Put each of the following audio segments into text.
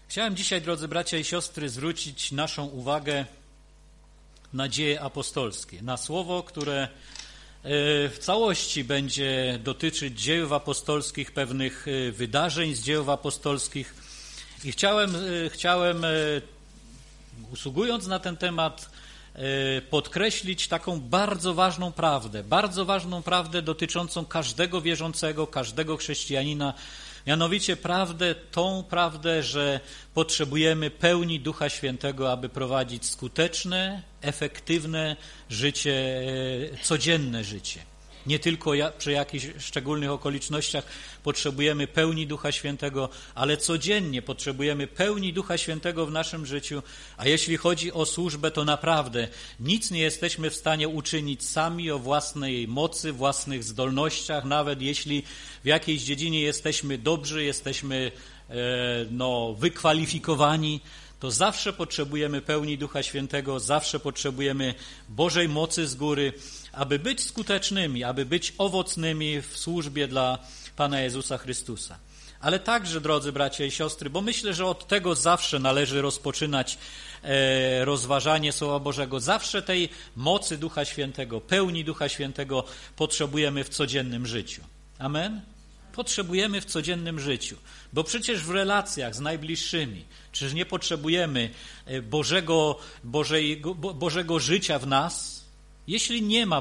Chciałem dzisiaj, drodzy bracia i siostry, zwrócić naszą uwagę na dzieje apostolskie, na słowo, które w całości będzie dotyczyć dziejów apostolskich, pewnych wydarzeń z dziejów apostolskich. I chciałem, usługując na ten temat, podkreślić taką bardzo ważną prawdę dotyczącą każdego wierzącego, każdego chrześcijanina, mianowicie tą prawdę, że potrzebujemy pełni Ducha Świętego, aby prowadzić skuteczne, efektywne życie, codzienne życie. Nie tylko przy jakichś szczególnych okolicznościach potrzebujemy pełni Ducha Świętego, ale codziennie potrzebujemy pełni Ducha Świętego w naszym życiu, a jeśli chodzi o służbę, to naprawdę nic nie jesteśmy w stanie uczynić sami o własnej mocy, własnych zdolnościach, nawet jeśli w jakiejś dziedzinie jesteśmy dobrzy, jesteśmy wykwalifikowani, to zawsze potrzebujemy pełni Ducha Świętego, zawsze potrzebujemy Bożej mocy z góry, aby być skutecznymi, aby być owocnymi w służbie dla Pana Jezusa Chrystusa. Ale także, drodzy bracia i siostry, bo myślę, że od tego zawsze należy rozpoczynać rozważanie Słowa Bożego. Zawsze tej mocy Ducha Świętego, pełni Ducha Świętego potrzebujemy w codziennym życiu. Amen? Potrzebujemy w codziennym życiu, bo przecież w relacjach z najbliższymi, czyż nie potrzebujemy Bożego życia w nas? Jeśli nie ma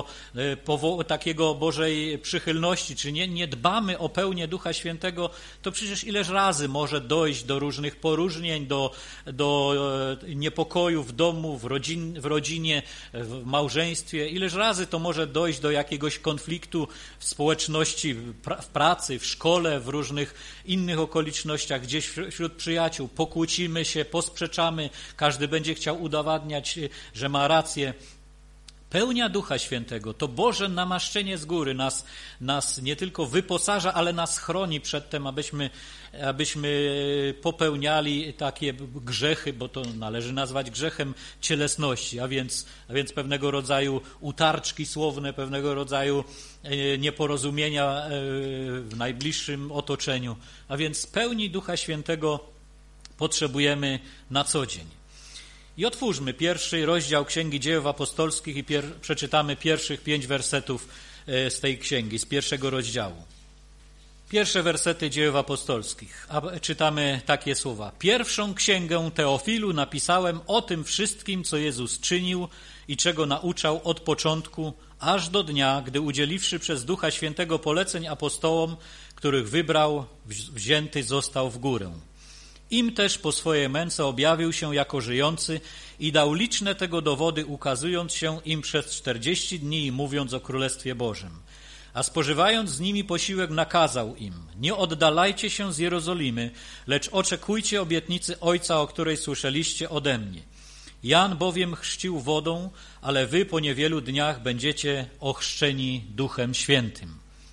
takiego Bożej przychylności, czy nie dbamy o pełnię Ducha Świętego, to przecież ileż razy może dojść do różnych poróżnień, do niepokoju w domu, w rodzinie, w małżeństwie. Ileż razy to może dojść do jakiegoś konfliktu w społeczności, w pracy, w szkole, w różnych innych okolicznościach, gdzieś wśród przyjaciół. Pokłócimy się, posprzeczamy, każdy będzie chciał udowadniać, że ma rację. Pełnia Ducha Świętego, to Boże namaszczenie z góry nas nie tylko wyposaża, ale nas chroni przed tym, abyśmy popełniali takie grzechy, bo to należy nazwać grzechem cielesności, a więc pewnego rodzaju utarczki słowne, pewnego rodzaju nieporozumienia w najbliższym otoczeniu. A więc pełni Ducha Świętego potrzebujemy na co dzień. I otwórzmy pierwszy rozdział Księgi Dziejów Apostolskich i przeczytamy pierwszych 5 wersetów z tej księgi, z pierwszego rozdziału. Pierwsze wersety Dziejów Apostolskich, a czytamy takie słowa. Pierwszą księgę Teofilu napisałem o tym wszystkim, co Jezus czynił i czego nauczał od początku, aż do dnia, gdy udzieliwszy przez Ducha Świętego poleceń apostołom, których wybrał, wzięty został w górę. Im też po swojej męce objawił się jako żyjący i dał liczne tego dowody, ukazując się im przez 40 dni i mówiąc o Królestwie Bożym. A spożywając z nimi posiłek, nakazał im: nie oddalajcie się z Jerozolimy, lecz oczekujcie obietnicy Ojca, o której słyszeliście ode mnie. Jan bowiem chrzcił wodą, ale wy po niewielu dniach będziecie ochrzczeni Duchem Świętym.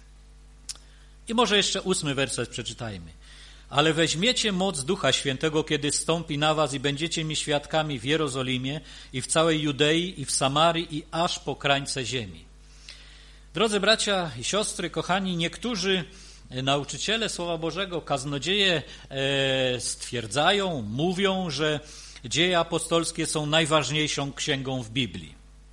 I może jeszcze 8 werset przeczytajmy. Ale weźmiecie moc Ducha Świętego, kiedy zstąpi na was i będziecie mi świadkami w Jerozolimie i w całej Judei i w Samarii i aż po krańce ziemi. Drodzy bracia i siostry, kochani, niektórzy nauczyciele Słowa Bożego, kaznodzieje stwierdzają, mówią, że dzieje apostolskie są najważniejszą księgą w Biblii.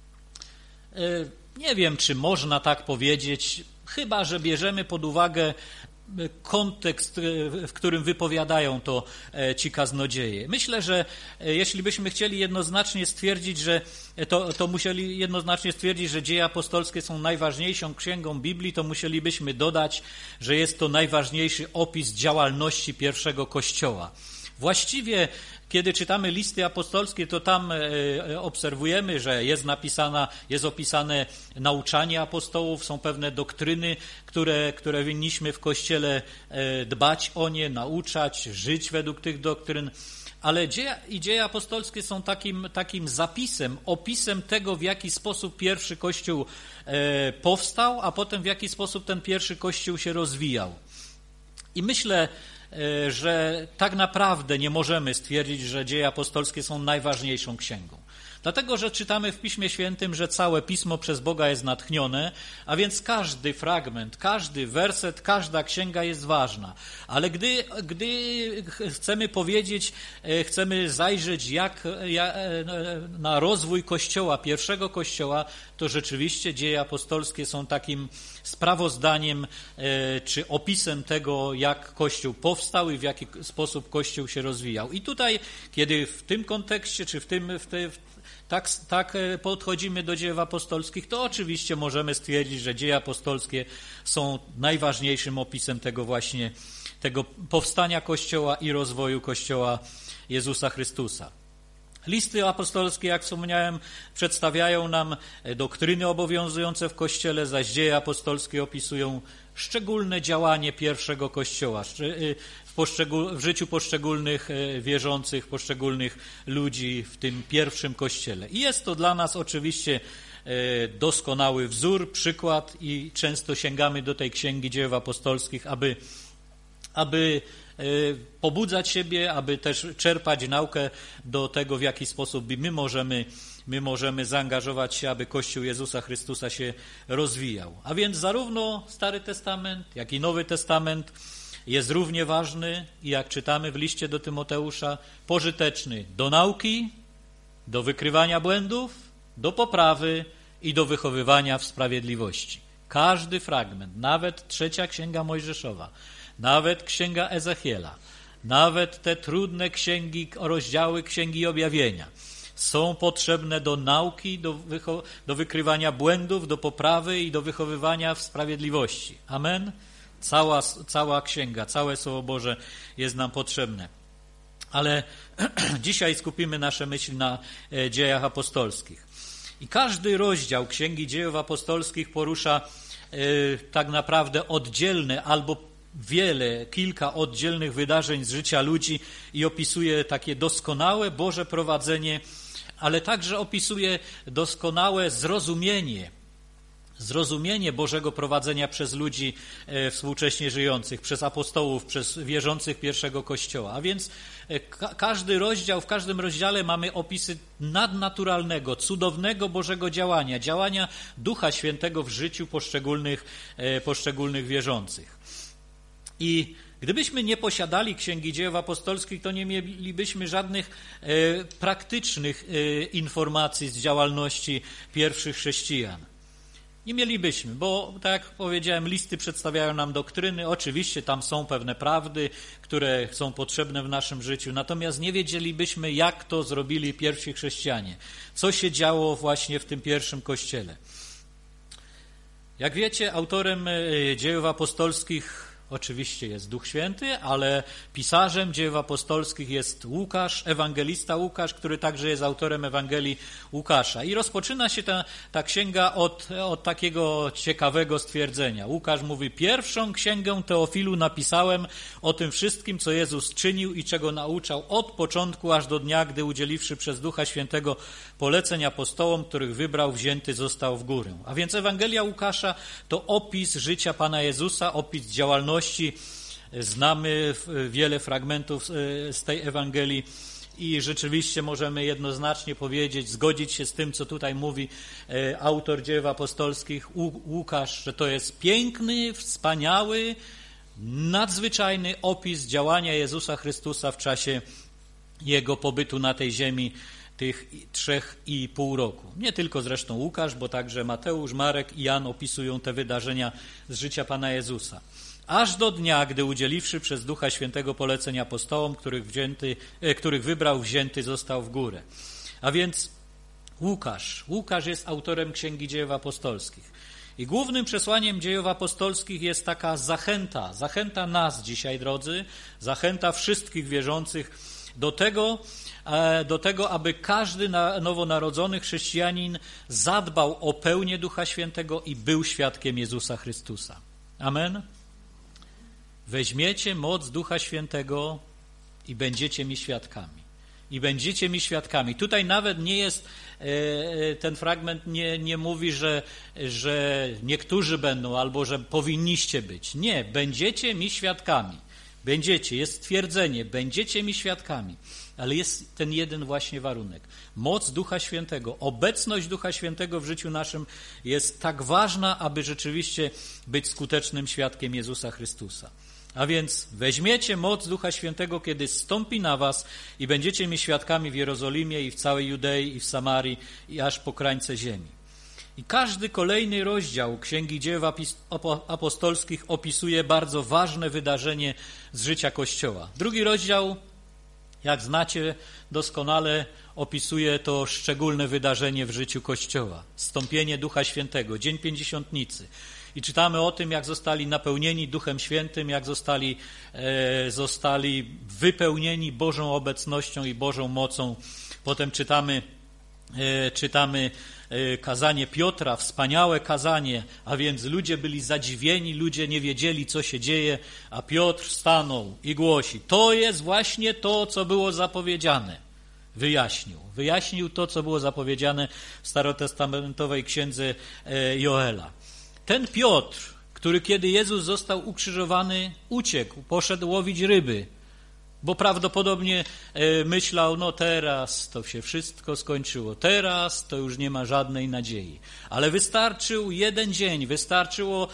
Nie wiem, czy można tak powiedzieć, chyba że bierzemy pod uwagę kontekst, w którym wypowiadają to ci kaznodzieje. Myślę, że jeśli byśmy chcieli jednoznacznie stwierdzić, to musieli jednoznacznie stwierdzić, że dzieje apostolskie są najważniejszą księgą Biblii, to musielibyśmy dodać, że jest to najważniejszy opis działalności pierwszego Kościoła. Właściwie, kiedy czytamy listy apostolskie, to tam obserwujemy, że jest opisane nauczanie apostołów, są pewne doktryny, które winniśmy w Kościele dbać o nie, nauczać, żyć według tych doktryn. Ale dzieje apostolskie są takim zapisem, opisem tego, w jaki sposób pierwszy Kościół powstał, a potem w jaki sposób ten pierwszy Kościół się rozwijał. I myślę, że tak naprawdę nie możemy stwierdzić, że dzieje apostolskie są najważniejszą księgą. Dlatego, że czytamy w Piśmie Świętym, że całe Pismo przez Boga jest natchnione, a więc każdy fragment, każdy werset, każda księga jest ważna. Ale gdy chcemy powiedzieć, chcemy zajrzeć na rozwój Kościoła, pierwszego Kościoła, to rzeczywiście dzieje apostolskie są takim sprawozdaniem czy opisem tego, jak Kościół powstał i w jaki sposób Kościół się rozwijał. I tutaj, kiedy w tym kontekście, czy tak podchodzimy do dziejów apostolskich, to oczywiście możemy stwierdzić, że dzieje apostolskie są najważniejszym opisem tego powstania Kościoła i rozwoju Kościoła Jezusa Chrystusa. Listy apostolskie, jak wspomniałem, przedstawiają nam doktryny obowiązujące w Kościele, zaś dzieje apostolskie opisują szczególne działanie pierwszego Kościoła w życiu poszczególnych wierzących, poszczególnych ludzi w tym pierwszym Kościele. I jest to dla nas oczywiście doskonały wzór, przykład i często sięgamy do tej Księgi Dziejów Apostolskich, aby pobudzać siebie, aby też czerpać naukę do tego, w jaki sposób my możemy zaangażować się, aby Kościół Jezusa Chrystusa się rozwijał. A więc zarówno Stary Testament, jak i Nowy Testament jest równie ważny i jak czytamy w liście do Tymoteusza, pożyteczny do nauki, do wykrywania błędów, do poprawy i do wychowywania w sprawiedliwości. Każdy fragment, nawet 3 Księga Mojżeszowa, nawet Księga Ezechiela, nawet te trudne rozdziały Księgi Objawienia są potrzebne do nauki, do wykrywania błędów, do poprawy i do wychowywania w sprawiedliwości. Amen? Cała księga, całe Słowo Boże jest nam potrzebne. Ale dzisiaj skupimy nasze myśli na dziejach apostolskich. I każdy rozdział Księgi Dziejów Apostolskich porusza tak naprawdę oddzielne albo kilka oddzielnych wydarzeń z życia ludzi i opisuje takie doskonałe Boże prowadzenie, ale także opisuje doskonałe zrozumienie Bożego prowadzenia przez ludzi współcześnie żyjących, przez apostołów, przez wierzących pierwszego Kościoła. A więc w każdym rozdziale mamy opisy nadnaturalnego, cudownego Bożego działania Ducha Świętego w życiu poszczególnych wierzących. I gdybyśmy nie posiadali Księgi Dziejów Apostolskich, to nie mielibyśmy żadnych praktycznych informacji z działalności pierwszych chrześcijan. Nie mielibyśmy, bo tak jak powiedziałem, listy przedstawiają nam doktryny, oczywiście tam są pewne prawdy, które są potrzebne w naszym życiu, natomiast nie wiedzielibyśmy, jak to zrobili pierwsi chrześcijanie, co się działo właśnie w tym pierwszym Kościele. Jak wiecie, autorem Dziejów Apostolskich oczywiście jest Duch Święty, ale pisarzem Dziejów Apostolskich jest Łukasz, ewangelista Łukasz, który także jest autorem Ewangelii Łukasza. I rozpoczyna się ta księga od takiego ciekawego stwierdzenia. Łukasz mówi: pierwszą księgę Teofilu napisałem o tym wszystkim, co Jezus czynił i czego nauczał od początku aż do dnia, gdy udzieliwszy przez Ducha Świętego poleceń apostołom, których wybrał, wzięty został w górę. A więc Ewangelia Łukasza to opis życia Pana Jezusa, opis działalności. Znamy wiele fragmentów z tej Ewangelii i rzeczywiście możemy jednoznacznie powiedzieć, zgodzić się z tym, co tutaj mówi autor Dziejów Apostolskich, Łukasz, że to jest piękny, wspaniały, nadzwyczajny opis działania Jezusa Chrystusa w czasie Jego pobytu na tej ziemi, tych 3,5 roku. Nie tylko zresztą Łukasz, bo także Mateusz, Marek i Jan opisują te wydarzenia z życia Pana Jezusa. Aż do dnia, gdy udzieliwszy przez Ducha Świętego poleceń apostołom, których wybrał, wzięty został w górę. A więc Łukasz jest autorem Księgi Dziejów Apostolskich. I głównym przesłaniem Dziejów Apostolskich jest taka zachęta nas dzisiaj, drodzy, zachęta wszystkich wierzących do tego, aby każdy nowonarodzony chrześcijanin zadbał o pełnię Ducha Świętego i był świadkiem Jezusa Chrystusa. Amen? Weźmiecie moc Ducha Świętego i będziecie mi świadkami. I będziecie mi świadkami. Tutaj nawet nie jest, ten fragment nie mówi, że niektórzy będą albo że powinniście być. Nie, będziecie mi świadkami. Będziecie, jest stwierdzenie, będziecie mi świadkami, ale jest ten jeden właśnie warunek. Moc Ducha Świętego, obecność Ducha Świętego w życiu naszym jest tak ważna, aby rzeczywiście być skutecznym świadkiem Jezusa Chrystusa. A więc weźmiecie moc Ducha Świętego, kiedy zstąpi na was i będziecie mi świadkami w Jerozolimie i w całej Judei i w Samarii i aż po krańce ziemi. I każdy kolejny rozdział Księgi Dzieł Apostolskich opisuje bardzo ważne wydarzenie z życia Kościoła. Drugi rozdział, jak znacie doskonale, opisuje to szczególne wydarzenie w życiu Kościoła. Zstąpienie Ducha Świętego, Dzień Pięćdziesiątnicy. I czytamy o tym, jak zostali napełnieni Duchem Świętym, jak zostali wypełnieni Bożą obecnością i Bożą mocą. Potem czytamy kazanie Piotra, wspaniałe kazanie, a więc ludzie byli zadziwieni, ludzie nie wiedzieli, co się dzieje, a Piotr stanął i głosi: to jest właśnie to, co było zapowiedziane. Wyjaśnił to, co było zapowiedziane w starotestamentowej księdze Joela. Ten Piotr, który kiedy Jezus został ukrzyżowany, uciekł, poszedł łowić ryby, bo prawdopodobnie myślał, no teraz to się wszystko skończyło, teraz to już nie ma żadnej nadziei. Ale wystarczył jeden dzień, wystarczyło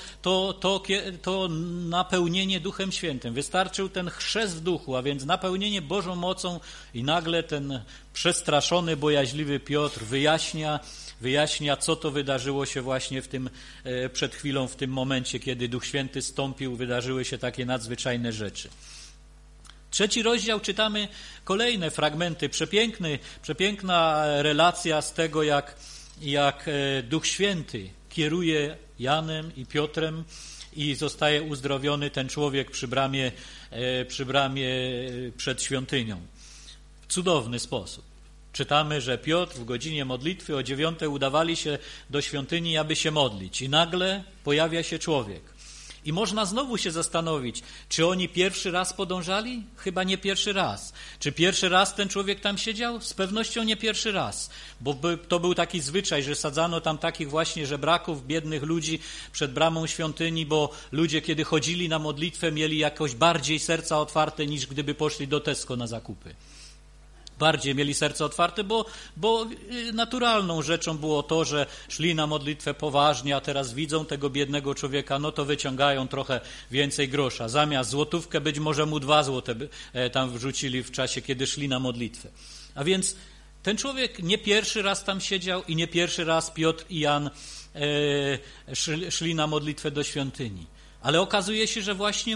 to napełnienie Duchem Świętym, wystarczył ten chrzest w duchu, a więc napełnienie Bożą mocą i nagle ten przestraszony, bojaźliwy Piotr wyjaśnia, co to wydarzyło się właśnie przed chwilą, w tym momencie, kiedy Duch Święty stąpił, wydarzyły się takie nadzwyczajne rzeczy. Trzeci rozdział czytamy kolejne fragmenty, przepiękna relacja z tego, jak Duch Święty kieruje Janem i Piotrem i zostaje uzdrowiony ten człowiek przy bramie przed świątynią. W cudowny sposób. Czytamy, że Piotr w godzinie modlitwy o 9 udawali się do świątyni, aby się modlić. I nagle pojawia się człowiek. I można znowu się zastanowić, czy oni pierwszy raz podążali? Chyba nie pierwszy raz. Czy pierwszy raz ten człowiek tam siedział? Z pewnością nie pierwszy raz, bo to był taki zwyczaj, że sadzano tam takich właśnie żebraków, biednych ludzi przed bramą świątyni, bo ludzie, kiedy chodzili na modlitwę, mieli jakoś bardziej serca otwarte, niż gdyby poszli do Tesco na zakupy. Bardziej mieli serce otwarte, bo naturalną rzeczą było to, że szli na modlitwę poważnie, a teraz widzą tego biednego człowieka, no to wyciągają trochę więcej grosza. Zamiast złotówkę być może mu 2 złote tam wrzucili w czasie, kiedy szli na modlitwę. A więc ten człowiek nie pierwszy raz tam siedział i nie pierwszy raz Piotr i Jan szli na modlitwę do świątyni. Ale okazuje się, że właśnie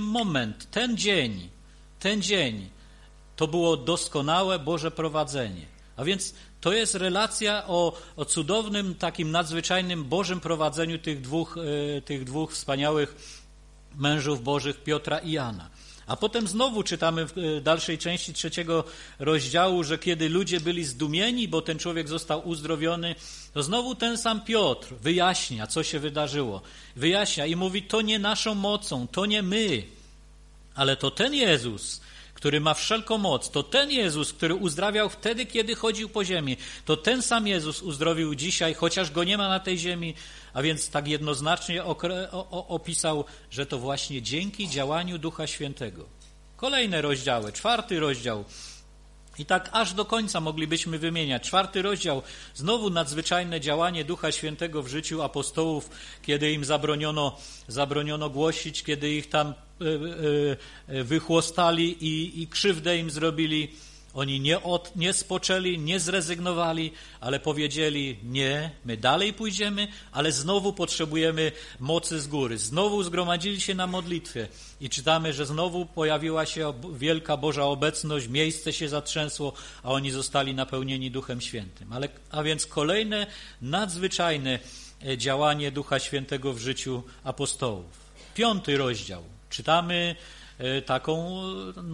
ten dzień to było doskonałe Boże prowadzenie. A więc to jest relacja o cudownym, takim nadzwyczajnym Bożym prowadzeniu tych dwóch wspaniałych mężów Bożych, Piotra i Jana. A potem znowu czytamy w dalszej części 3 rozdziału, że kiedy ludzie byli zdumieni, bo ten człowiek został uzdrowiony, to znowu ten sam Piotr wyjaśnia, co się wydarzyło. Wyjaśnia i mówi, to nie naszą mocą, to nie my, ale to ten Jezus, który ma wszelką moc, to ten Jezus, który uzdrawiał wtedy, kiedy chodził po ziemi, to ten sam Jezus uzdrowił dzisiaj, chociaż Go nie ma na tej ziemi, a więc tak jednoznacznie opisał, że to właśnie dzięki działaniu Ducha Świętego. Kolejne rozdziały, 4 rozdział i tak aż do końca moglibyśmy wymieniać. 4 rozdział, znowu nadzwyczajne działanie Ducha Świętego w życiu apostołów, kiedy im zabroniono głosić, kiedy ich tam wychłostali i krzywdę im zrobili. Oni nie spoczęli, nie zrezygnowali, ale powiedzieli, nie, my dalej pójdziemy, ale znowu potrzebujemy mocy z góry. Znowu zgromadzili się na modlitwie i czytamy, że znowu pojawiła się wielka Boża obecność, miejsce się zatrzęsło, a oni zostali napełnieni Duchem Świętym. A więc kolejne nadzwyczajne działanie Ducha Świętego w życiu apostołów. 5 rozdział. Czytamy taką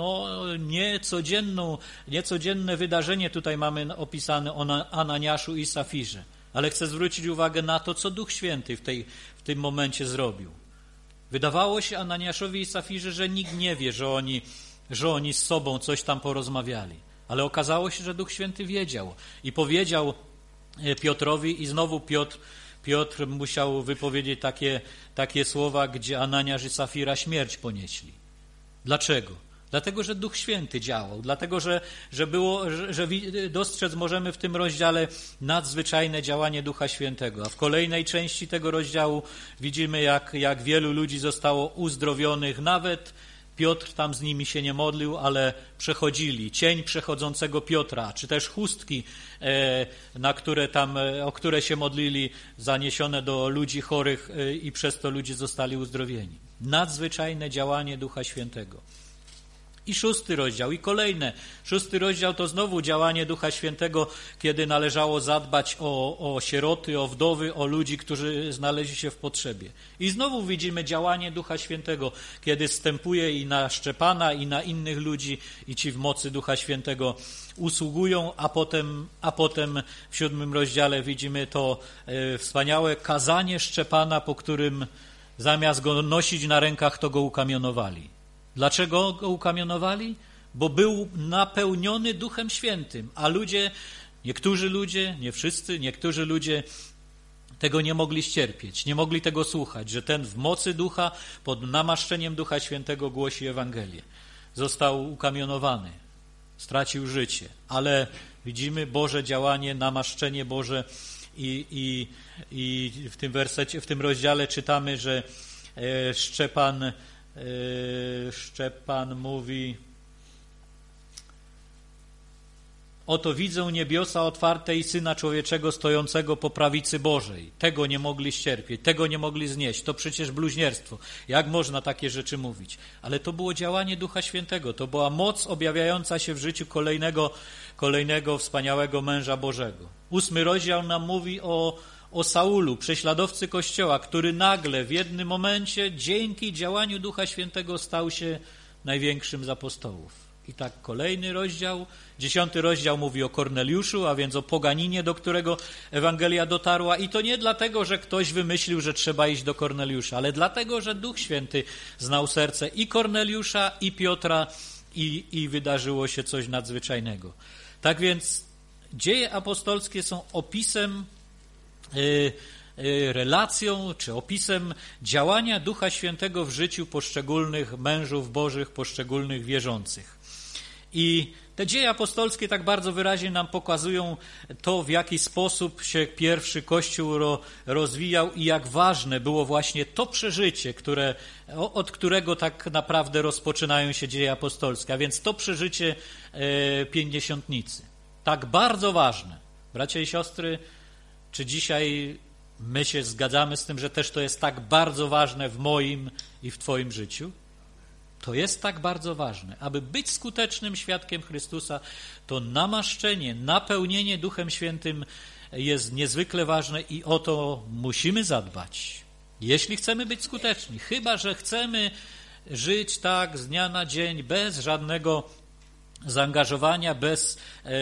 niecodienne wydarzenie tutaj mamy opisane o Ananiaszu i Safirze. Ale chcę zwrócić uwagę na to, co Duch Święty w tym momencie zrobił. Wydawało się Ananiaszowi i Safirze, że nikt nie wie, że oni z sobą coś tam porozmawiali. Ale okazało się, że Duch Święty wiedział i powiedział Piotrowi i znowu Piotr musiał wypowiedzieć takie słowa, gdzie Ananiasz i Safira śmierć ponieśli. Dlaczego? Dlatego, że Duch Święty działał, dlatego, że dostrzec możemy w tym rozdziale nadzwyczajne działanie Ducha Świętego. A w kolejnej części tego rozdziału widzimy, jak wielu ludzi zostało uzdrowionych. Nawet Piotr tam z nimi się nie modlił, ale przechodzili. Cień przechodzącego Piotra, czy też chustki, o które się modlili, zaniesione do ludzi chorych i przez to ludzie zostali uzdrowieni. Nadzwyczajne działanie Ducha Świętego. I 6 rozdział, i kolejne. 6 rozdział to znowu działanie Ducha Świętego, kiedy należało zadbać o sieroty, o wdowy, o ludzi, którzy znaleźli się w potrzebie. I znowu widzimy działanie Ducha Świętego, kiedy zstępuje i na Szczepana, i na innych ludzi, i ci w mocy Ducha Świętego usługują, a potem w 7 rozdziale widzimy to wspaniałe kazanie Szczepana, po którym zamiast go nosić na rękach, to go ukamionowali. Dlaczego go ukamionowali? Bo był napełniony Duchem Świętym, a niektórzy ludzie, nie wszyscy, niektórzy ludzie tego nie mogli ścierpieć, nie mogli tego słuchać, że ten w mocy Ducha, pod namaszczeniem Ducha Świętego głosi Ewangelię. Został ukamionowany, stracił życie, ale widzimy Boże działanie, namaszczenie Boże i w tym rozdziale czytamy, że Szczepan mówi: oto widzę niebiosa otwarte i Syna Człowieczego stojącego po prawicy Bożej. Tego nie mogli ścierpieć, tego nie mogli znieść. To przecież bluźnierstwo. Jak można takie rzeczy mówić? Ale to było działanie Ducha Świętego. To była moc objawiająca się w życiu kolejnego wspaniałego męża Bożego. 8 rozdział nam mówi o Saulu, prześladowcy Kościoła, który nagle w jednym momencie dzięki działaniu Ducha Świętego stał się największym z apostołów. I tak kolejny rozdział, 10 rozdział mówi o Korneliuszu, a więc o poganinie, do którego Ewangelia dotarła. I to nie dlatego, że ktoś wymyślił, że trzeba iść do Korneliusza, ale dlatego, że Duch Święty znał serce i Korneliusza, i Piotra i wydarzyło się coś nadzwyczajnego. Tak więc dzieje apostolskie są opisem, relacją czy opisem działania Ducha Świętego w życiu poszczególnych mężów Bożych, poszczególnych wierzących. I te dzieje apostolskie tak bardzo wyraźnie nam pokazują to, w jaki sposób się pierwszy Kościół rozwijał i jak ważne było właśnie to przeżycie, od którego tak naprawdę rozpoczynają się dzieje apostolskie, a więc to przeżycie pięćdziesiątnicy. Tak bardzo ważne. Bracia i siostry, czy dzisiaj my się zgadzamy z tym, że też to jest tak bardzo ważne w moim i w Twoim życiu? To jest tak bardzo ważne. Aby być skutecznym świadkiem Chrystusa, to namaszczenie, napełnienie Duchem Świętym jest niezwykle ważne i o to musimy zadbać. Jeśli chcemy być skuteczni, chyba że chcemy żyć tak z dnia na dzień, bez żadnego zaangażowania, bez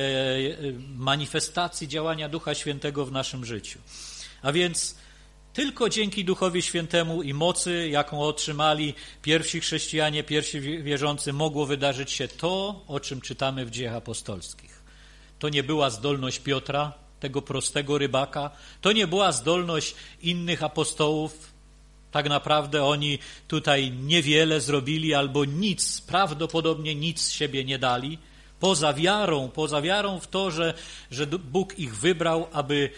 manifestacji działania Ducha Świętego w naszym życiu. A więc tylko dzięki Duchowi Świętemu i mocy, jaką otrzymali pierwsi chrześcijanie, pierwsi wierzący, mogło wydarzyć się to, o czym czytamy w Dziejach Apostolskich. To nie była zdolność Piotra, tego prostego rybaka, to nie była zdolność innych apostołów. Tak naprawdę oni tutaj niewiele zrobili albo nic, prawdopodobnie nic z siebie nie dali, poza wiarą w to, że Bóg ich wybrał,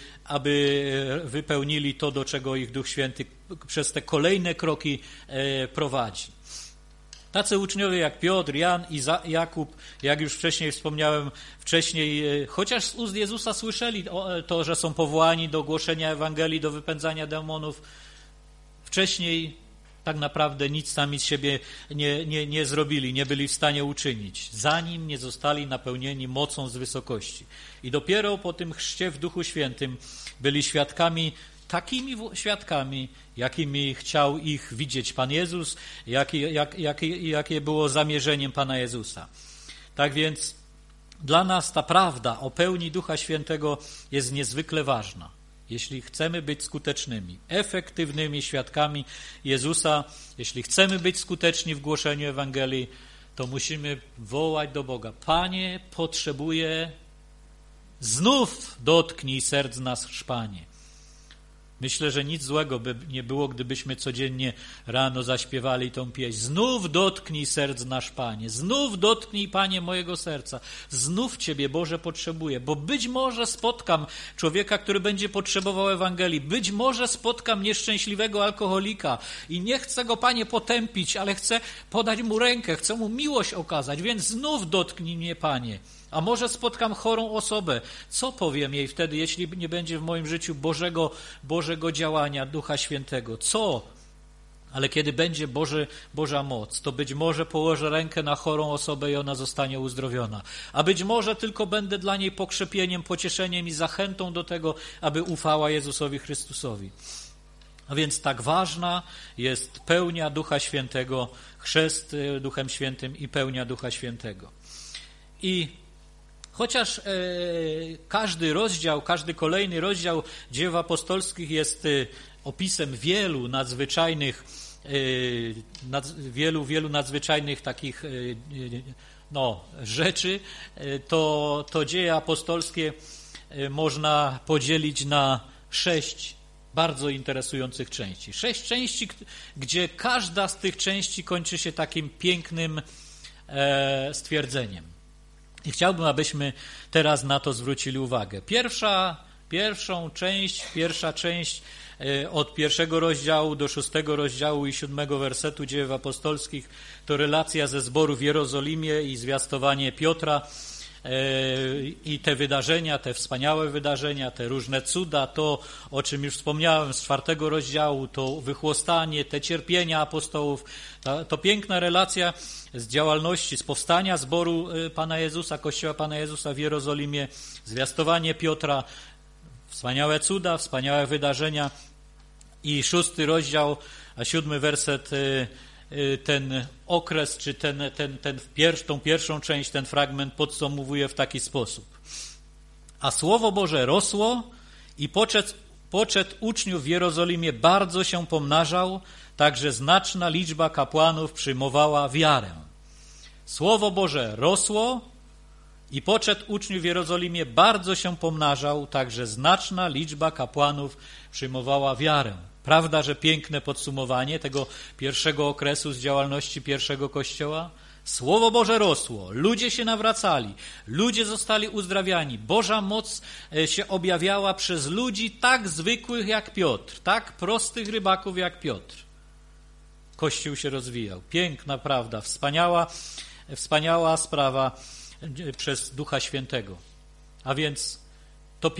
aby wypełnili to, do czego ich Duch Święty przez te kolejne kroki prowadzi. Tacy uczniowie jak Piotr, Jan i Jakub, jak już wcześniej wspomniałem, chociaż z ust Jezusa słyszeli to, że są powołani do głoszenia Ewangelii, do wypędzania demonów, wcześniej tak naprawdę nic sami z siebie nie zrobili, nie byli w stanie uczynić, zanim nie zostali napełnieni mocą z wysokości. I dopiero po tym chrzcie w Duchu Świętym byli takimi świadkami, jakimi chciał ich widzieć Pan Jezus, jakie było zamierzeniem Pana Jezusa. Tak więc dla nas ta prawda o pełni Ducha Świętego jest niezwykle ważna. Jeśli chcemy być skutecznymi, efektywnymi świadkami Jezusa, jeśli chcemy być skuteczni w głoszeniu Ewangelii, to musimy wołać do Boga: Panie, potrzebuję, znów dotknij serc nas, Panie. Myślę, że nic złego by nie było, gdybyśmy codziennie rano zaśpiewali tą pieśń. Znów dotknij serc nasz, Panie. Znów dotknij, Panie, mojego serca. Znów Ciebie, Boże, potrzebuję, bo być może spotkam człowieka, który będzie potrzebował Ewangelii. Być może spotkam nieszczęśliwego alkoholika i nie chcę go, Panie, potępić, ale chcę podać mu rękę, chcę mu miłość okazać, więc znów dotknij mnie, Panie. A może spotkam chorą osobę. Co powiem jej wtedy, jeśli nie będzie w moim życiu Bożego działania, Ducha Świętego? Co? Ale kiedy będzie Boża moc, to być może położę rękę na chorą osobę i ona zostanie uzdrowiona. A być może tylko będę dla niej pokrzepieniem, pocieszeniem i zachętą do tego, aby ufała Jezusowi Chrystusowi. A więc tak ważna jest pełnia Ducha Świętego, chrzest Duchem Świętym i pełnia Ducha Świętego. I chociaż każdy kolejny rozdział dzieł apostolskich jest opisem wielu nadzwyczajnych, wielu nadzwyczajnych takich rzeczy, to dzieje apostolskie można podzielić na 6 bardzo interesujących części. 6 części, gdzie każda z tych części kończy się takim pięknym stwierdzeniem. I chciałbym, abyśmy teraz na to zwrócili uwagę. Pierwsza część od 1 rozdziału do 6 rozdziału i 7 wersetu dziejów apostolskich to relacja ze zboru w Jerozolimie i zwiastowanie Piotra i te wydarzenia, te wspaniałe wydarzenia, te różne cuda, to, o czym już wspomniałem z 4 rozdziału, to wychłostanie, te cierpienia apostołów, to piękna relacja z działalności, z powstania zboru Pana Jezusa, Kościoła Pana Jezusa w Jerozolimie, zwiastowanie Piotra, wspaniałe cuda, wspaniałe wydarzenia i 6 rozdział, a 7 werset, ten okres, czy tą pierwszą część, ten fragment podsumowuje w taki sposób. A Słowo Boże rosło i poczet uczniów w Jerozolimie bardzo się pomnażał, także znaczna liczba kapłanów przyjmowała wiarę. Słowo Boże rosło i poczet uczniów w Jerozolimie bardzo się pomnażał, także znaczna liczba kapłanów przyjmowała wiarę. Prawda, że piękne podsumowanie tego pierwszego okresu z działalności pierwszego Kościoła? Słowo Boże rosło, ludzie się nawracali, ludzie zostali uzdrawiani. Boża moc się objawiała przez ludzi tak zwykłych jak Piotr, tak prostych rybaków jak Piotr. Kościół się rozwijał. Piękna prawda, wspaniała sprawa przez Ducha Świętego. A więc to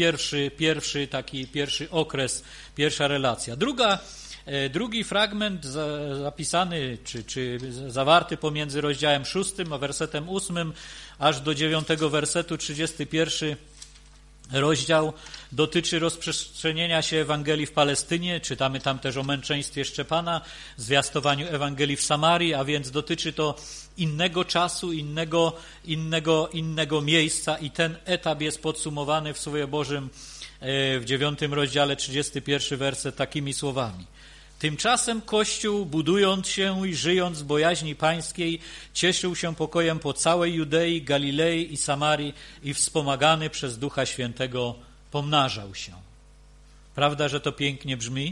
pierwszy okres, pierwsza relacja. Drugi fragment zapisany, czy zawarty pomiędzy rozdziałem 6 a wersetem 8 aż do 9 wersetu, 31 rozdział dotyczy rozprzestrzenienia się Ewangelii w Palestynie. Czytamy tam też o męczeństwie Szczepana, zwiastowaniu Ewangelii w Samarii, a więc dotyczy to innego czasu, innego miejsca i ten etap jest podsumowany w Słowie Bożym w 9 rozdziale, 31 werset takimi słowami. Tymczasem Kościół, budując się i żyjąc w bojaźni pańskiej, cieszył się pokojem po całej Judei, Galilei i Samarii i wspomagany przez Ducha Świętego pomnażał się. Prawda, że to pięknie brzmi?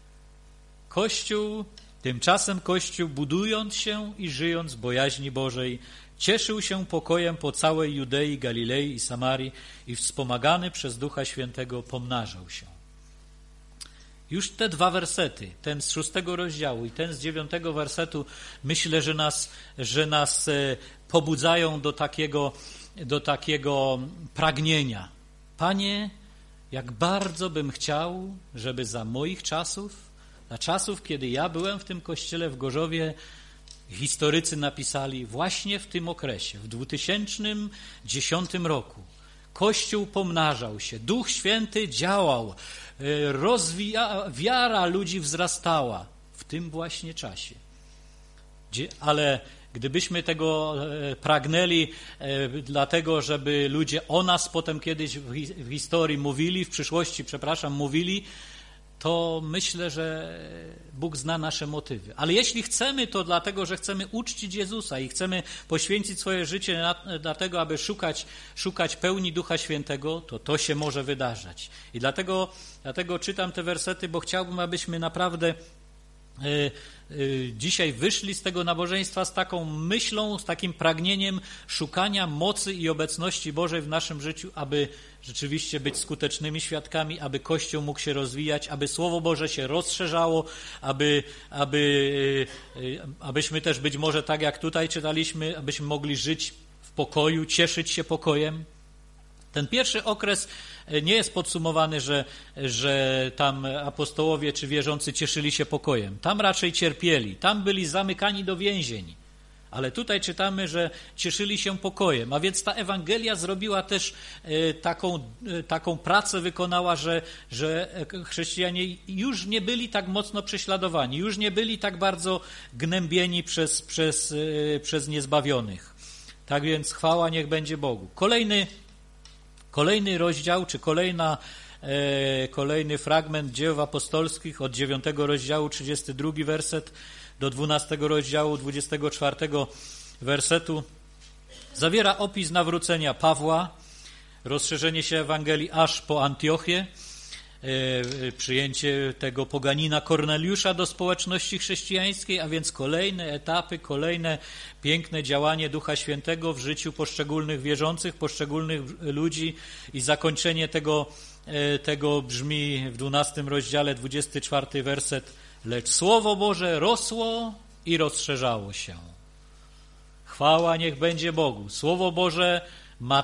Tymczasem Kościół, budując się i żyjąc w bojaźni Bożej, cieszył się pokojem po całej Judei, Galilei i Samarii i wspomagany przez Ducha Świętego pomnażał się. Już te 2 wersety, ten z 6 rozdziału i ten z 9 wersetu, myślę, że nas pobudzają do takiego pragnienia. Panie, jak bardzo bym chciał, żeby za moich czasów, za czasów, kiedy ja byłem w tym kościele w Gorzowie, historycy napisali właśnie w tym okresie, w 2010 roku, Kościół pomnażał się, Duch Święty działał, wiara ludzi wzrastała w tym właśnie czasie. Ale gdybyśmy tego pragnęli dlatego, żeby ludzie o nas potem kiedyś w historii mówili, w przyszłości, mówili, to myślę, że Bóg zna nasze motywy. Ale jeśli chcemy, to dlatego, że chcemy uczcić Jezusa i chcemy poświęcić swoje życie dlatego, aby szukać pełni Ducha Świętego, to się może wydarzać. I dlatego czytam te wersety, bo chciałbym, abyśmy naprawdę dzisiaj wyszli z tego nabożeństwa z taką myślą, z takim pragnieniem szukania mocy i obecności Bożej w naszym życiu, aby rzeczywiście być skutecznymi świadkami, aby Kościół mógł się rozwijać, aby Słowo Boże się rozszerzało, abyśmy też być może tak jak tutaj czytaliśmy, abyśmy mogli żyć w pokoju, cieszyć się pokojem. Ten pierwszy okres nie jest podsumowany, że tam apostołowie czy wierzący cieszyli się pokojem. Tam raczej cierpieli, tam byli zamykani do więzień. Ale tutaj czytamy, że cieszyli się pokojem. A więc ta Ewangelia zrobiła też taką pracę, wykonała, że chrześcijanie już nie byli tak mocno prześladowani, już nie byli tak bardzo gnębieni przez niezbawionych. Tak więc chwała niech będzie Bogu. Kolejny rozdział, czy kolejny fragment Dzieł apostolskich od 9 rozdziału, 32 werset do 12 rozdziału, 24 wersetu zawiera opis nawrócenia Pawła, rozszerzenie się Ewangelii aż po Antiochię, przyjęcie tego poganina Korneliusza do społeczności chrześcijańskiej, a więc kolejne etapy, kolejne piękne działanie Ducha Świętego w życiu poszczególnych wierzących, poszczególnych ludzi i zakończenie tego brzmi w 12 rozdziale, 24 werset: lecz Słowo Boże rosło i rozszerzało się. Chwała niech będzie Bogu. Słowo Boże ma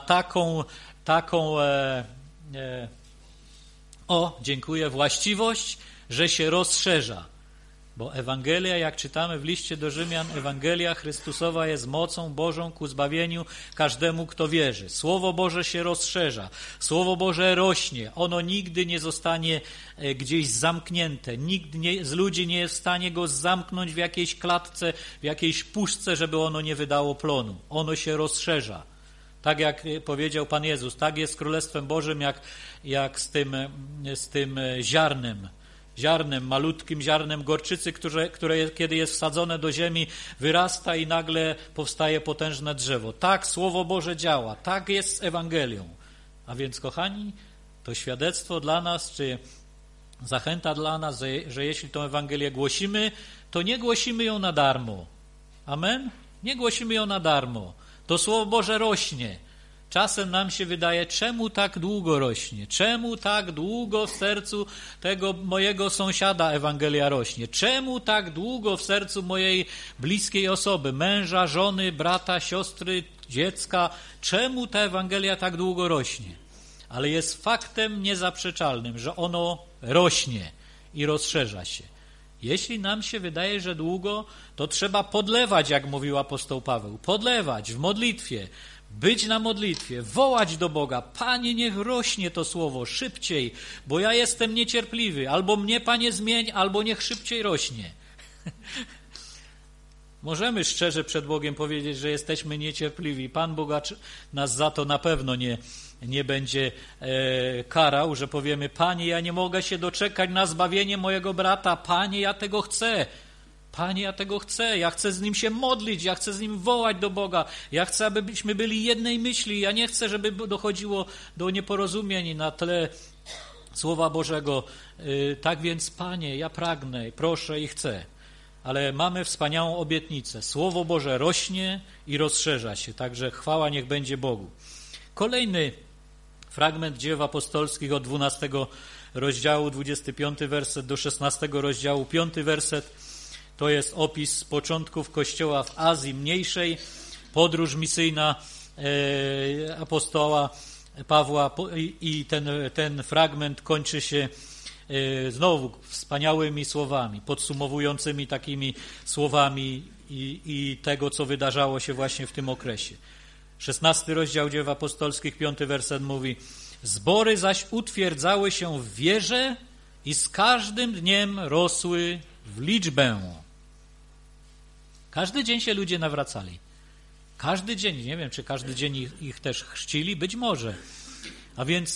właściwość, że się rozszerza. Bo Ewangelia, jak czytamy w liście do Rzymian, Ewangelia Chrystusowa jest mocą Bożą ku zbawieniu każdemu, kto wierzy. Słowo Boże się rozszerza, Słowo Boże rośnie, ono nigdy nie zostanie gdzieś zamknięte, nikt z ludzi nie jest w stanie go zamknąć w jakiejś klatce, w jakiejś puszce, żeby ono nie wydało plonu. Ono się rozszerza. Tak jak powiedział Pan Jezus, tak jest z Królestwem Bożym, jak z tym ziarnem, malutkim ziarnem gorczycy, które kiedy jest wsadzone do ziemi, wyrasta i nagle powstaje potężne drzewo. Tak Słowo Boże działa, tak jest z Ewangelią. A więc, kochani, to świadectwo dla nas, czy zachęta dla nas, że jeśli tę Ewangelię głosimy, to nie głosimy ją na darmo. Amen? Nie głosimy ją na darmo. To Słowo Boże rośnie. Czasem nam się wydaje, czemu tak długo rośnie? Czemu tak długo w sercu tego mojego sąsiada Ewangelia rośnie? Czemu tak długo w sercu mojej bliskiej osoby, męża, żony, brata, siostry, dziecka? Czemu ta Ewangelia tak długo rośnie? Ale jest faktem niezaprzeczalnym, że ono rośnie i rozszerza się. Jeśli nam się wydaje, że długo, to trzeba podlewać, jak mówił apostoł Paweł. Podlewać w modlitwie, być na modlitwie, wołać do Boga: Panie, niech rośnie to słowo szybciej, bo ja jestem niecierpliwy. Albo mnie, Panie, zmień, albo niech szybciej rośnie. Możemy szczerze przed Bogiem powiedzieć, że jesteśmy niecierpliwi. Pan Bóg nas za to na pewno nie będzie karał, że powiemy: Panie, ja nie mogę się doczekać na zbawienie mojego brata. Panie, ja tego chcę. Panie, ja tego chcę. Ja chcę z nim się modlić. Ja chcę z nim wołać do Boga. Ja chcę, abyśmy byli jednej myśli. Ja nie chcę, żeby dochodziło do nieporozumień na tle Słowa Bożego. Tak więc, Panie, ja pragnę, proszę i chcę. Ale mamy wspaniałą obietnicę. Słowo Boże rośnie i rozszerza się. Także chwała niech będzie Bogu. Kolejny fragment Dzieł apostolskich od 12 rozdziału, 25 werset do 16 rozdziału, 5 werset. To jest opis początków Kościoła w Azji Mniejszej, podróż misyjna apostoła Pawła i ten fragment kończy się znowu wspaniałymi słowami, podsumowującymi takimi słowami i tego, co wydarzało się właśnie w tym okresie. 16 rozdział Dzieł apostolskich, 5 werset mówi: zbory zaś utwierdzały się w wierze i z każdym dniem rosły w liczbę. Każdy dzień się ludzie nawracali. Każdy dzień, nie wiem, czy każdy dzień ich też chrzcili, być może. A więc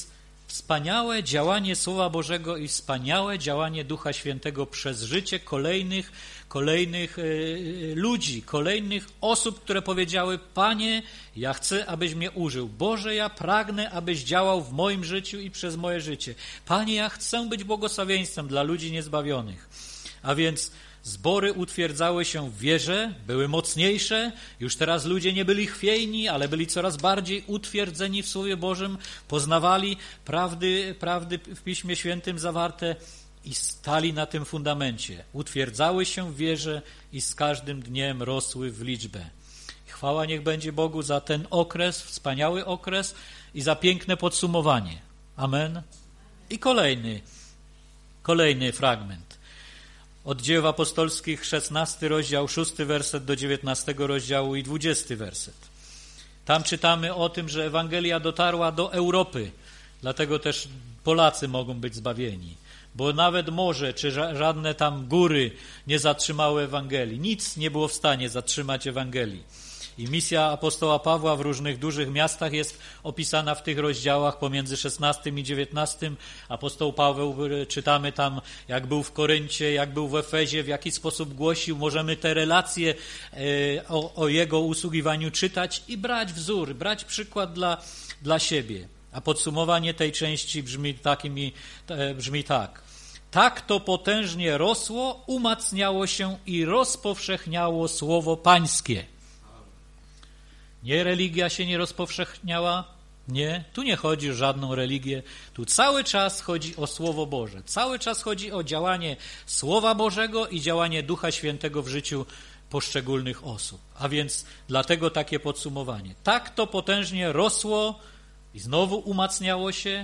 wspaniałe działanie Słowa Bożego i wspaniałe działanie Ducha Świętego przez życie kolejnych ludzi, kolejnych osób, które powiedziały: Panie, ja chcę, abyś mnie użył. Boże, ja pragnę, abyś działał w moim życiu i przez moje życie. Panie, ja chcę być błogosławieństwem dla ludzi niezbawionych. A więc zbory utwierdzały się w wierze, były mocniejsze, już teraz ludzie nie byli chwiejni, ale byli coraz bardziej utwierdzeni w Słowie Bożym, poznawali prawdy w Piśmie Świętym zawarte i stali na tym fundamencie. Utwierdzały się w wierze i z każdym dniem rosły w liczbę. Chwała niech będzie Bogu za ten okres, wspaniały okres i za piękne podsumowanie. Amen. I kolejny fragment. Od Dziejów Apostolskich 16 rozdział, 6 werset do 19 rozdziału i 20 werset. Tam czytamy o tym, że Ewangelia dotarła do Europy, dlatego też Polacy mogą być zbawieni, bo nawet morze czy żadne tam góry nie zatrzymały Ewangelii. Nic nie było w stanie zatrzymać Ewangelii. I misja apostoła Pawła w różnych dużych miastach jest opisana w tych rozdziałach pomiędzy 16 i 19. Apostoł Paweł, czytamy tam, jak był w Koryncie, jak był w Efezie, w jaki sposób głosił. Możemy te relacje o jego usługiwaniu czytać i brać wzór, brać przykład dla siebie. A podsumowanie tej części brzmi tak. Tak to potężnie rosło, umacniało się i rozpowszechniało słowo pańskie. Nie religia się nie rozpowszechniała, nie, tu nie chodzi o żadną religię, tu cały czas chodzi o Słowo Boże, cały czas chodzi o działanie Słowa Bożego i działanie Ducha Świętego w życiu poszczególnych osób. A więc dlatego takie podsumowanie. Tak to potężnie rosło i znowu umacniało się,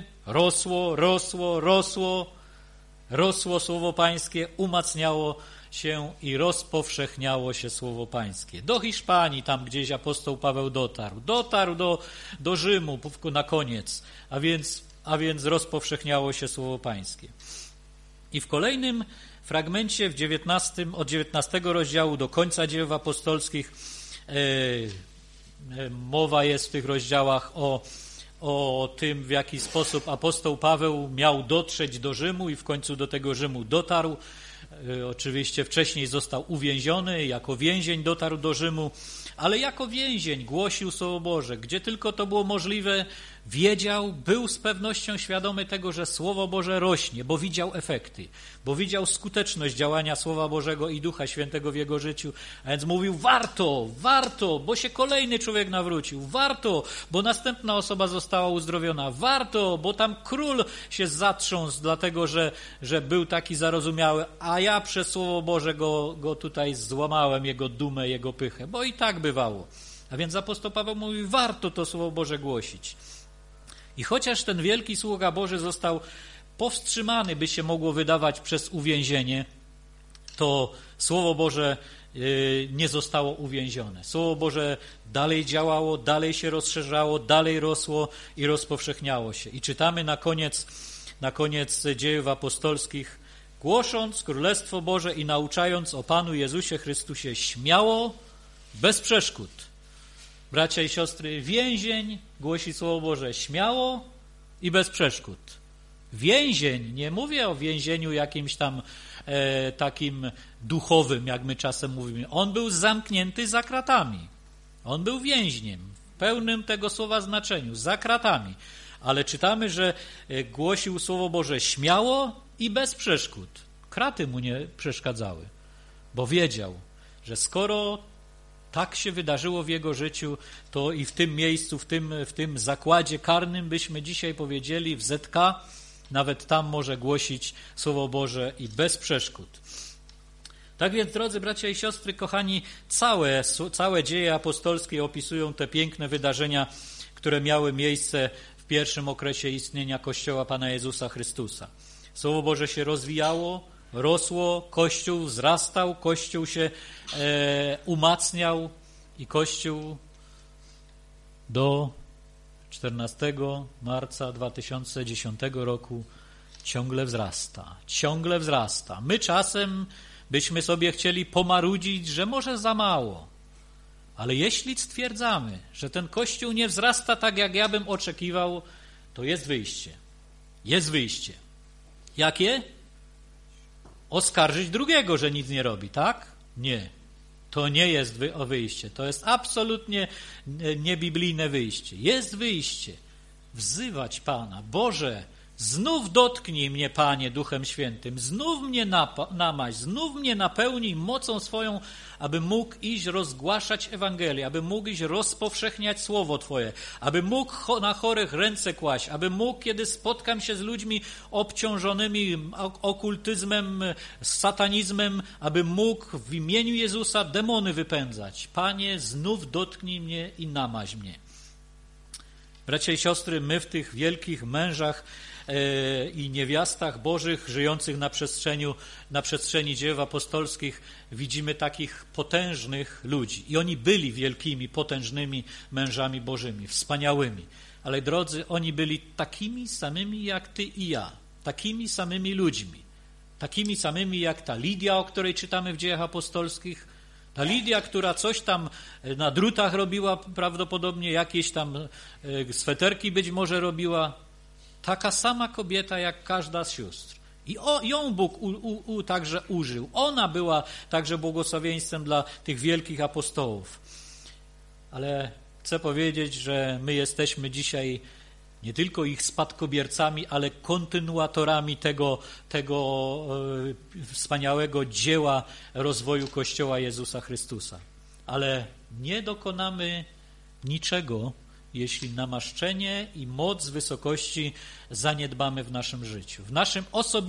rosło Słowo Pańskie, umacniało się i rozpowszechniało się Słowo Pańskie. Do Hiszpanii, tam gdzieś apostoł Paweł dotarł do Rzymu na koniec, a więc rozpowszechniało się Słowo Pańskie. I w kolejnym fragmencie, od 19 rozdziału do końca Dziejów Apostolskich, mowa jest w tych rozdziałach o tym, w jaki sposób apostoł Paweł miał dotrzeć do Rzymu i w końcu do tego Rzymu dotarł. Oczywiście wcześniej został uwięziony, jako więzień dotarł do Rzymu, ale jako więzień głosił Słowo Boże. Gdzie tylko to było możliwe, był z pewnością świadomy tego, że Słowo Boże rośnie, bo widział efekty, bo widział skuteczność działania Słowa Bożego i Ducha Świętego w jego życiu, a więc mówił: warto, bo się kolejny człowiek nawrócił, warto, bo następna osoba została uzdrowiona, warto, bo tam król się zatrząsł, dlatego że był taki zarozumiały, a ja przez Słowo Boże go tutaj złamałem, jego dumę, jego pychę, bo i tak bywało. A więc apostoł Paweł mówi: warto to Słowo Boże głosić. I chociaż ten wielki sługa Boży został powstrzymany, by się mogło wydawać, przez uwięzienie, to Słowo Boże nie zostało uwięzione. Słowo Boże dalej działało, dalej się rozszerzało, dalej rosło i rozpowszechniało się. I czytamy na koniec Dziejów Apostolskich: głosząc Królestwo Boże i nauczając o Panu Jezusie Chrystusie śmiało, bez przeszkód. Bracia i siostry, więzień głosi Słowo Boże śmiało i bez przeszkód. Więzień, nie mówię o więzieniu jakimś tam takim duchowym, jak my czasem mówimy. On był zamknięty za kratami. On był więźniem, w pełnym tego słowa znaczeniu, za kratami. Ale czytamy, że głosił Słowo Boże śmiało i bez przeszkód. Kraty mu nie przeszkadzały, bo wiedział, że skoro tak się wydarzyło w jego życiu, to i w tym miejscu, w tym zakładzie karnym, byśmy dzisiaj powiedzieli, w ZK, nawet tam może głosić Słowo Boże i bez przeszkód. Tak więc, drodzy bracia i siostry, kochani, całe dzieje apostolskie opisują te piękne wydarzenia, które miały miejsce w pierwszym okresie istnienia Kościoła Pana Jezusa Chrystusa. Słowo Boże się rozwijało, rosło, Kościół wzrastał, Kościół się umacniał i Kościół do 14 marca 2010 roku ciągle wzrasta. My czasem byśmy sobie chcieli pomarudzić, że może za mało, ale jeśli stwierdzamy, że ten Kościół nie wzrasta tak, jak ja bym oczekiwał, to jest wyjście. Jest wyjście. Jakie? Oskarżyć drugiego, że nic nie robi, tak? Nie. To nie jest wyjście. To jest absolutnie niebiblijne wyjście. Jest wyjście. Wzywać Pana. Boże, znów dotknij mnie, Panie, Duchem Świętym. Znów mnie namaź. Znów mnie napełnij mocą swoją, aby mógł iść rozgłaszać Ewangelię, aby mógł iść rozpowszechniać Słowo Twoje, aby mógł na chorych ręce kłaść, aby mógł, kiedy spotkam się z ludźmi obciążonymi okultyzmem, satanizmem, aby mógł w imieniu Jezusa demony wypędzać. Panie, znów dotknij mnie i namaź mnie. Bracia i siostry, my w tych wielkich mężach i niewiastach Bożych żyjących na przestrzeni dzieł apostolskich widzimy takich potężnych ludzi. I oni byli wielkimi, potężnymi mężami Bożymi, wspaniałymi. Ale drodzy, oni byli takimi samymi jak ty i ja, takimi samymi ludźmi, takimi samymi jak ta Lidia, o której czytamy w Dziejach Apostolskich. Ta Lidia, która coś tam na drutach robiła, prawdopodobnie jakieś tam sweterki być może robiła. Taka sama kobieta jak każda z sióstr. I ją Bóg także użył. Ona była także błogosławieństwem dla tych wielkich apostołów. Ale chcę powiedzieć, że my jesteśmy dzisiaj nie tylko ich spadkobiercami, ale kontynuatorami tego wspaniałego dzieła rozwoju Kościoła Jezusa Chrystusa. Ale nie dokonamy niczego, jeśli namaszczenie i moc z wysokości zaniedbamy w naszym życiu, w naszym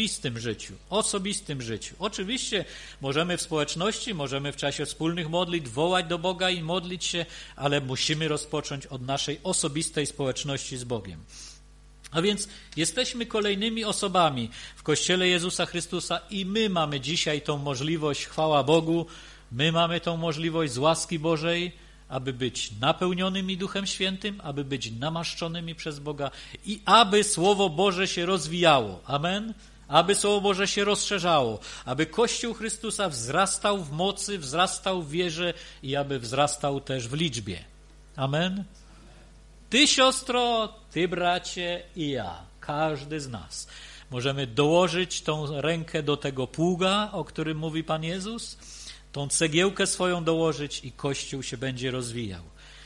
osobistym życiu. Oczywiście możemy w społeczności, możemy w czasie wspólnych modlitw wołać do Boga i modlić się, ale musimy rozpocząć od naszej osobistej społeczności z Bogiem. A więc jesteśmy kolejnymi osobami w Kościele Jezusa Chrystusa i my mamy dzisiaj tą możliwość, chwała Bogu, my mamy tą możliwość z łaski Bożej, aby być napełnionymi Duchem Świętym, aby być namaszczonymi przez Boga i aby Słowo Boże się rozwijało. Amen? Aby Słowo Boże się rozszerzało, aby Kościół Chrystusa wzrastał w mocy, wzrastał w wierze i aby wzrastał też w liczbie. Amen? Ty, siostro, ty, bracie i ja, każdy z nas. Możemy dołożyć tą rękę do tego pługa, o którym mówi Pan Jezus, tą cegiełkę swoją dołożyć i Kościół się będzie rozwijał.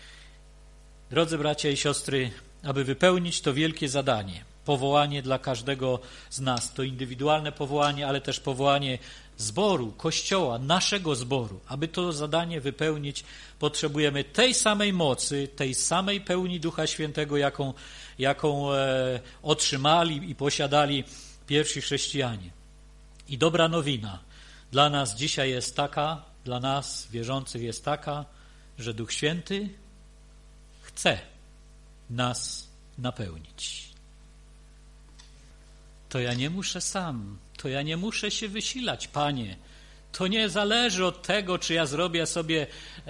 Drodzy bracia i siostry, aby wypełnić to wielkie zadanie, powołanie dla każdego z nas, to indywidualne powołanie, ale też powołanie zboru, Kościoła, naszego zboru. Aby to zadanie wypełnić, potrzebujemy tej samej mocy, tej samej pełni Ducha Świętego, jaką otrzymali i posiadali pierwsi chrześcijanie. I dobra nowina dla nas dzisiaj jest taka, dla nas wierzących jest taka, że Duch Święty chce nas napełnić. To ja nie muszę sam, to ja nie muszę się wysilać, Panie. To nie zależy od tego, czy ja zrobię sobie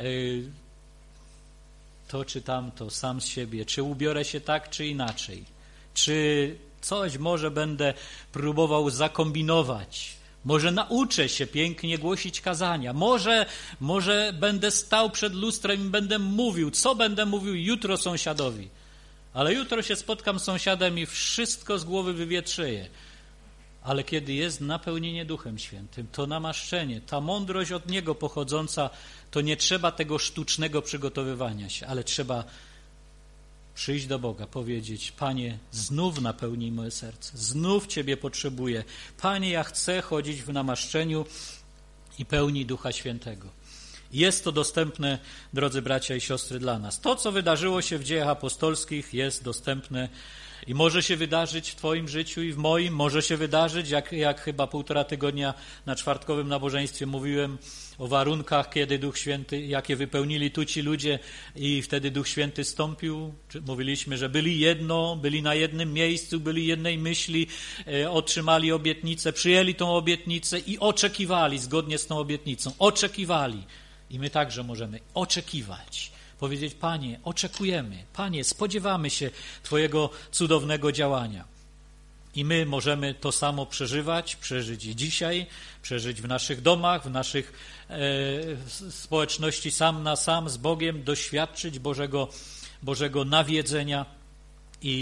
to czy tamto sam z siebie, czy ubiorę się tak, czy inaczej, czy coś może będę próbował zakombinować. Może nauczę się pięknie głosić kazania. Może będę stał przed lustrem i będę mówił. Co będę mówił jutro sąsiadowi? Ale jutro się spotkam z sąsiadem i wszystko z głowy wywietrzeję. Ale kiedy jest napełnienie Duchem Świętym, to namaszczenie, ta mądrość od Niego pochodząca, to nie trzeba tego sztucznego przygotowywania się, ale trzeba przyjść do Boga, powiedzieć: Panie, znów napełnij moje serce, znów Ciebie potrzebuję. Panie, ja chcę chodzić w namaszczeniu i pełni Ducha Świętego. Jest to dostępne, drodzy bracia i siostry, dla nas. To, co wydarzyło się w Dziejach Apostolskich, jest dostępne i może się wydarzyć w Twoim życiu i w moim. Może się wydarzyć, jak chyba 1,5 tygodnia na czwartkowym nabożeństwie mówiłem o warunkach, kiedy Duch Święty, jakie wypełnili tu ci ludzie i wtedy Duch Święty stąpił. Mówiliśmy, że byli jedno, byli na jednym miejscu, byli jednej myśli, otrzymali obietnicę, przyjęli tą obietnicę i oczekiwali zgodnie z tą obietnicą. Oczekiwali. I my także możemy oczekiwać. Powiedzieć: Panie, oczekujemy. Panie, spodziewamy się Twojego cudownego działania. I my możemy to samo przeżyć i dzisiaj, przeżyć w naszych domach, w naszych społeczności sam na sam z Bogiem, doświadczyć Bożego nawiedzenia i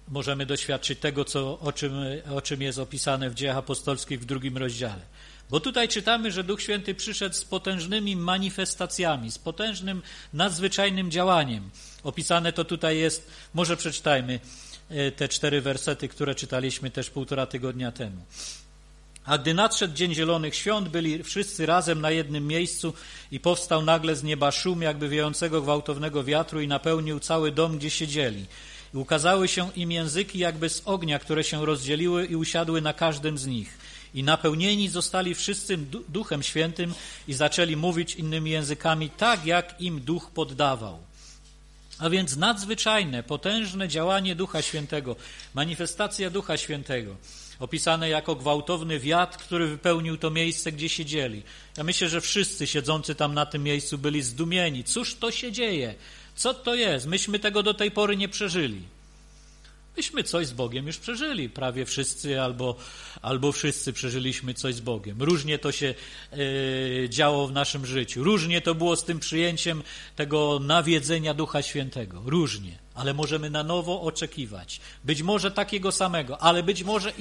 możemy doświadczyć tego, o czym jest opisane w Dziejach Apostolskich w 2 rozdziale. Bo tutaj czytamy, że Duch Święty przyszedł z potężnymi manifestacjami, z potężnym, nadzwyczajnym działaniem. Opisane to tutaj jest, może przeczytajmy te 4 wersety, które czytaliśmy też 1,5 tygodnia temu. A gdy nadszedł Dzień Zielonych Świąt, byli wszyscy razem na jednym miejscu i powstał nagle z nieba szum jakby wiejącego gwałtownego wiatru i napełnił cały dom, gdzie siedzieli. I ukazały się im języki jakby z ognia, które się rozdzieliły i usiadły na każdym z nich. I napełnieni zostali wszyscy Duchem Świętym i zaczęli mówić innymi językami, tak jak im Duch poddawał. A więc nadzwyczajne, potężne działanie Ducha Świętego, manifestacja Ducha Świętego, opisane jako gwałtowny wiatr, który wypełnił to miejsce, gdzie siedzieli. Ja myślę, że wszyscy siedzący tam na tym miejscu byli zdumieni. Cóż to się dzieje? Co to jest? Myśmy tego do tej pory nie przeżyli. Myśmy coś z Bogiem już przeżyli. Prawie wszyscy albo wszyscy przeżyliśmy coś z Bogiem. Różnie to się działo w naszym życiu. Różnie to było z tym przyjęciem tego nawiedzenia Ducha Świętego. Różnie. Ale możemy na nowo oczekiwać. Być może takiego samego, ale być może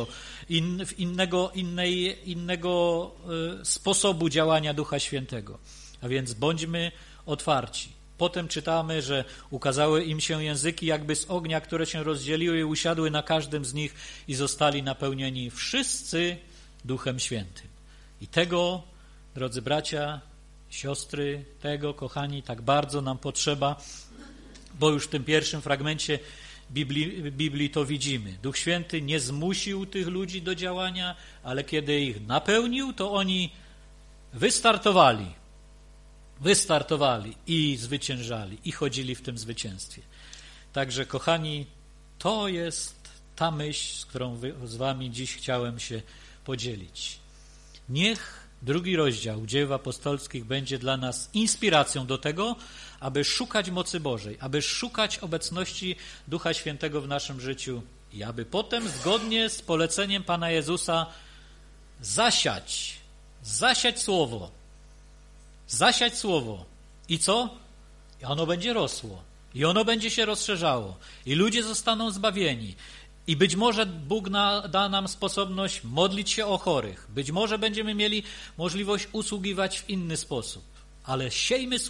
innego sposobu działania Ducha Świętego. A więc bądźmy otwarci. Potem czytamy, że ukazały im się języki jakby z ognia, które się rozdzieliły i usiadły na każdym z nich i zostali napełnieni wszyscy Duchem Świętym. I tego, drodzy bracia, siostry, tego, kochani, tak bardzo nam potrzeba, bo już w tym pierwszym fragmencie Biblii to widzimy. Duch Święty nie zmusił tych ludzi do działania, ale kiedy ich napełnił, to oni wystartowali i zwyciężali i chodzili w tym zwycięstwie. Także, kochani, to jest ta myśl, z którą z wami dziś chciałem się podzielić. Niech 2 rozdział Dziejów Apostolskich będzie dla nas inspiracją do tego, aby szukać mocy Bożej, aby szukać obecności Ducha Świętego w naszym życiu i aby potem zgodnie z poleceniem Pana Jezusa zasiać słowo. Zasiać słowo. I co? I ono będzie rosło. I ono będzie się rozszerzało. I ludzie zostaną zbawieni. I być może Bóg da nam sposobność modlić się o chorych. Być może będziemy mieli możliwość usługiwać w inny sposób. Ale siejmy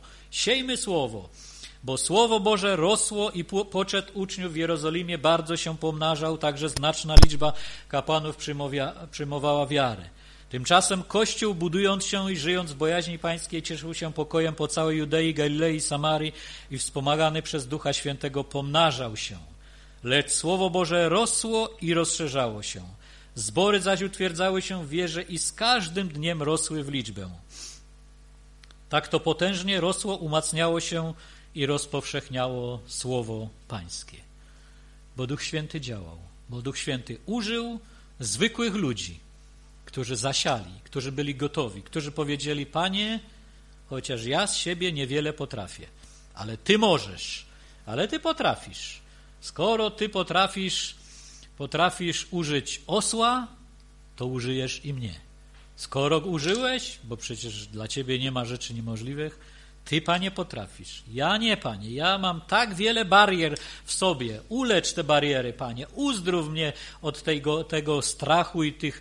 słowo, bo Słowo Boże rosło i poczet uczniów w Jerozolimie bardzo się pomnażał, także znaczna liczba kapłanów przyjmowała wiarę. Tymczasem Kościół, budując się i żyjąc w bojaźni pańskiej, cieszył się pokojem po całej Judei, Galilei, Samarii i wspomagany przez Ducha Świętego pomnażał się. Lecz Słowo Boże rosło i rozszerzało się. Zbory zaś utwierdzały się w wierze i z każdym dniem rosły w liczbę. Tak to potężnie rosło, umacniało się i rozpowszechniało Słowo Pańskie. Bo Duch Święty działał, bo Duch Święty użył zwykłych ludzi, którzy zasiali, którzy byli gotowi, którzy powiedzieli: Panie, chociaż ja z siebie niewiele potrafię, ale Ty możesz, ale Ty potrafisz. Skoro Ty potrafisz użyć osła, to użyjesz i mnie. Skoro użyłeś, bo przecież dla Ciebie nie ma rzeczy niemożliwych, Ty, Panie, potrafisz. Ja nie, Panie, ja mam tak wiele barier w sobie. Ulecz te bariery, Panie, uzdrów mnie od tego strachu i tych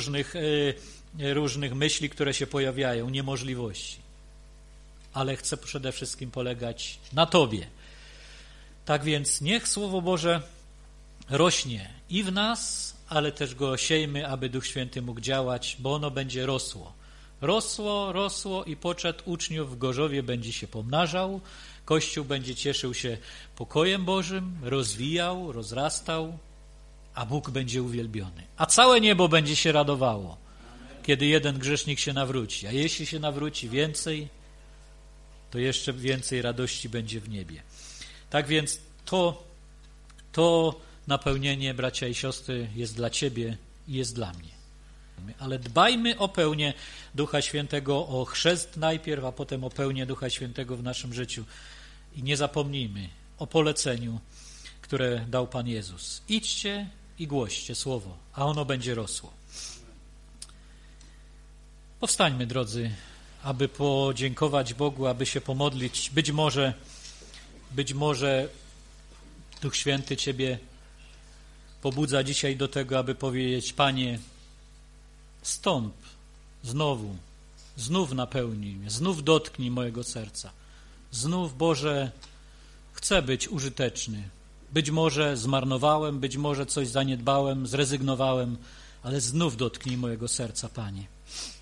różnych myśli, które się pojawiają, niemożliwości. Ale chcę przede wszystkim polegać na Tobie. Tak więc niech Słowo Boże rośnie i w nas, ale też go siejmy, aby Duch Święty mógł działać, bo ono będzie rosło. Rosło i poczet uczniów w Gorzowie będzie się pomnażał, Kościół będzie cieszył się pokojem Bożym, rozwijał, rozrastał, a Bóg będzie uwielbiony. A całe niebo będzie się radowało, kiedy jeden grzesznik się nawróci. A jeśli się nawróci więcej, to jeszcze więcej radości będzie w niebie. Tak więc to napełnienie, bracia i siostry, jest dla Ciebie i jest dla mnie. Ale dbajmy o pełnię Ducha Świętego, o chrzest najpierw, a potem o pełnię Ducha Świętego w naszym życiu. I nie zapomnijmy o poleceniu, które dał Pan Jezus. Idźcie i głoście Słowo, a ono będzie rosło. Powstańmy, drodzy, aby podziękować Bogu, aby się pomodlić. Być może Duch Święty Ciebie pobudza dzisiaj do tego, aby powiedzieć: Panie, stąp znów napełnij mnie, znów dotknij mojego serca. Znów, Boże, chcę być użyteczny. Być może zmarnowałem, być może coś zaniedbałem, zrezygnowałem, ale znów dotknij mojego serca, Panie.